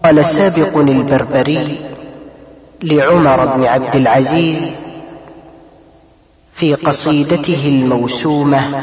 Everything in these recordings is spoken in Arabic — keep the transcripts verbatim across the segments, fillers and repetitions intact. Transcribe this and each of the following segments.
قال سابق البربري لعمر بن عبد العزيز في قصيدته الموسومة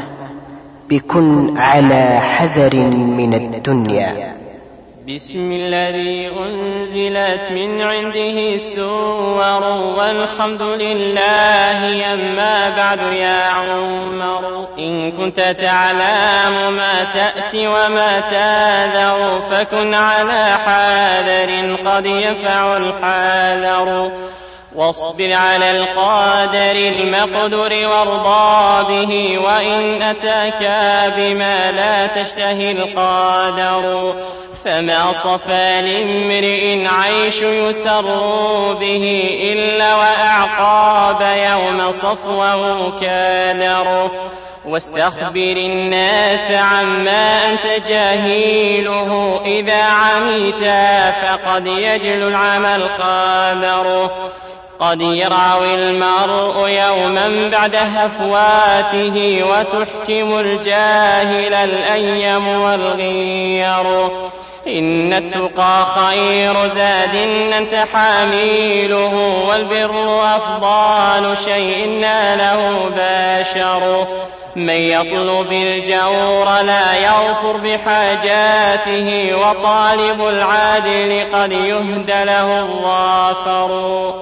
بكن على حذر من الدنيا: بسم الذي أنزلت من عنده السور والحمد لله. أما بعد يا عمر، إن كنت تعلم ما تأتي وما تاذر فكن على حذر قد ينفع الحذر، واصبر على القادر المقدر وارضى به، وإن أتاك بما لا تشتهي القادر فما صفى لامرئ عيش يسر به إلا وأعقاب يوم صفوه كادر، واستخبر الناس عما أنت جاهيله، إذا عميت فقد يجل العمى الخابر، قد يرعوي المرء يوما بعد هفواته وتحكم الجاهل الأيام والغير، إن التقى خير زاد أنت حامله، والبر أفضل شيء ناله بشر، من يطلب الجور لا يغفر بحاجاته، وطالب العدل قد يهدى له الظافر،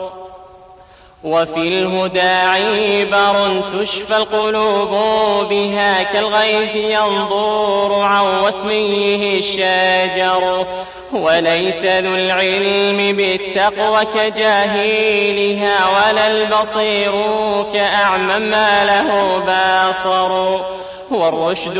وفي الهدى عبر تشفى القلوب بها، كالغيث ينظر عن واسميه الشجر، وليس ذو العلم بالتقوى كجاهلها، ولا البصير كأعمى ما له باصر، والرشد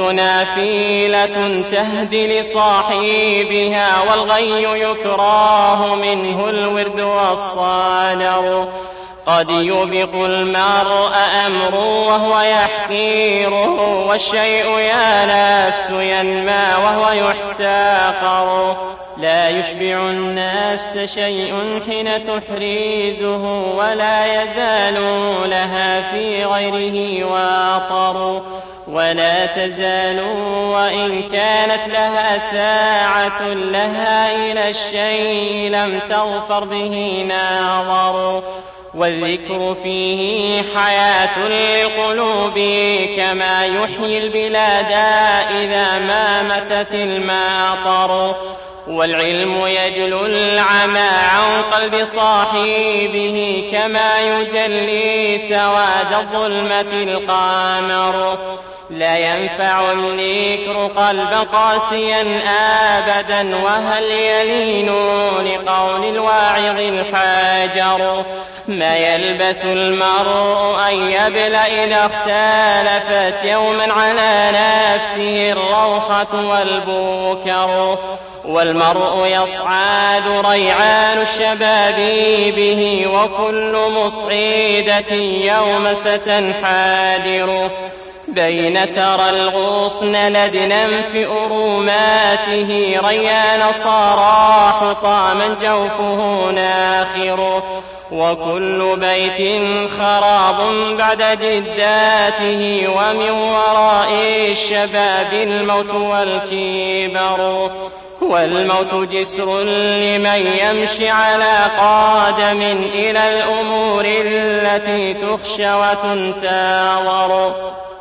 نافلة تهدي لصاحبها، والغي يكراه منه الورد والصادر، قد يبق المرء أمر وهو يحقيره، والشيء يا نفس ينمى وهو يحتقر، لا يشبع النفس شيء حين تحريزه، ولا يزال لها في غيره واطر، ولا تزال وإن كانت لها ساعة لها إلى الشيء لم تغفر به ناظر، والذكر فيه حياة للقلوب كما يحيي البلاد إذا ما متت الماطر، والعلم يجلو العمى عن قلب صاحبه كما يجلي سواد الظلمة القمر، لا ينفع الذكر قلبا قاسيا أبدا، وهل يلين لقول الواعظ الحجر، ما يلبث المرء أن يبلى إذا اختلفت يوما على نفسه الروحة والبكر، والمرء يصعد ريعان الشباب به، وكل مصعدة يوم ستنحدر، بين ترى الغصن لدنا في أروماته، ريان صار حطاما جوفه ناخر، وكل بيت خراب بعد جداته، ومن وراء الشباب الموت والكبر، والموت جسر لمن يمشي على قادم إلى الأمور التي تخشى وتنتظر،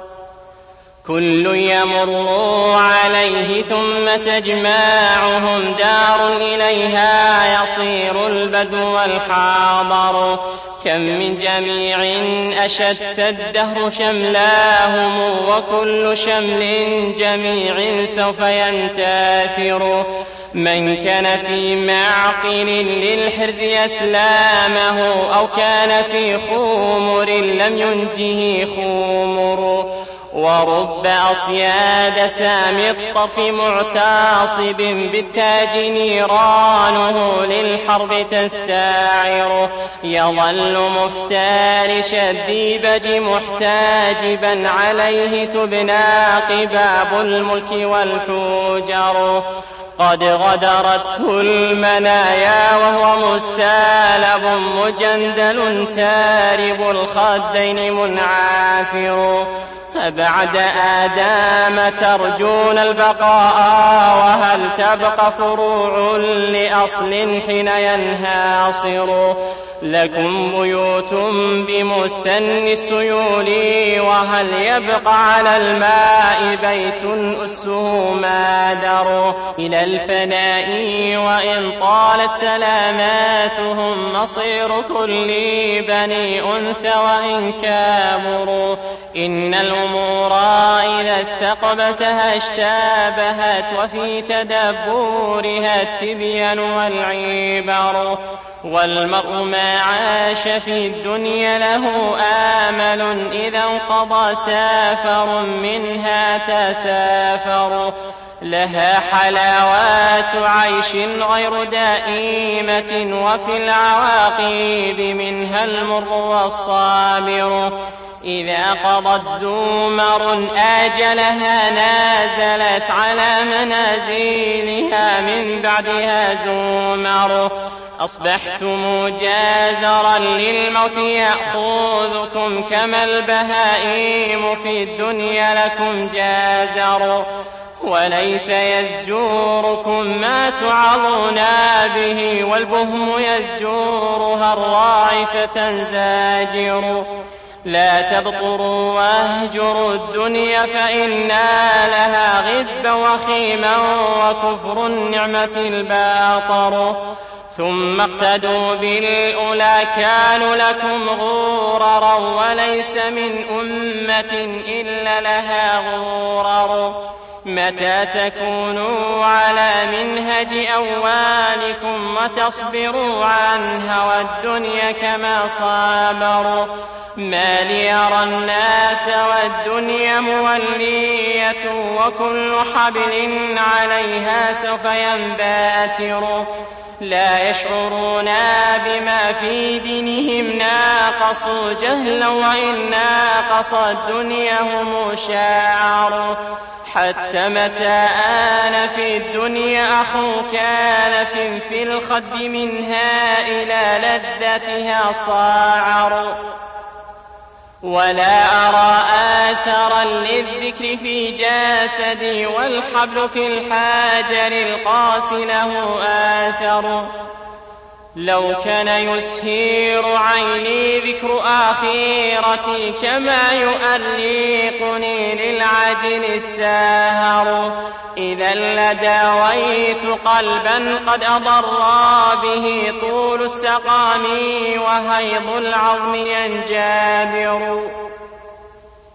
كل يمر عليه ثم تجمعهم دار إليها يصير البدو والحاضر، كم من جميع أشتت الدهر شملاهم، وكل شمل جميع سوف ينتثر، من كان في معقل للحرز أسلامه، أو كان في خمر لم ينجه خمر، ورب أصياد سامي الطف معتصب بالتاج نيرانه للحرب تستعر، يظل مفترش الديبج محتاجبا عليه تبنى قباب الملك والحجر، قد غدرته المنايا وهو مستالب مجندل تارب الخدين منعافر، بعد آدم ترجون البقاء وهل تبقى فروع لأصل حين ينهاصر لكم بيوت بمستن السيول وهل يبقى على الماء بيت أسه مادر إلى الفناء وإن طالت سلاماتهم مصير كل بني أنثى وإن كابروا إن الأمور إذا استقبتها اشتابهت وفي تدبورها التبيان والعبر والمرء ما عاش في الدنيا له آمل إذا انقضى سافر منها تسافر لها حلاوات عيش غير دائمة وفي العواقب منها المر والصابر إذا قضت زمر آجلها نازلت على منازلها من بعدها زمر أصبحتم جازرا للموت يأخذكم كما البهائم في الدنيا لكم جازر وليس يزجوركم ما تعظون به والبهم يزجورها الراعي فتنزاجر لا تبطروا واهجروا الدنيا فإنا لها غذبا وخيما وكفر النعمة الباطر ثم اقتدوا بالأولى كانوا لكم غررا وليس من أمة إلا لها غرر متى تكونوا على منهج أولكم وتصبروا عن هوى الدنيا كما صابروا ما ليرى الناس والدنيا مولية وكل حبل عليها سوف ينباتر لا يشعرون بما في دينهم ناقصوا جهلا وإن ناقص الدنيا هم شاعر حتى متى آن في الدنيا أخو كالف في الخد منها إلى لذتها صاعر ولا أرى آثرا للذكر في جسدي والحبل في الحجر القاسي له آثر لو كان يسهر عيني ذكر آخرتي كما يؤرقني للعجل الساهر إذا لداويت قلبا قد أضر به طول السقام وهيض العظم ينجابر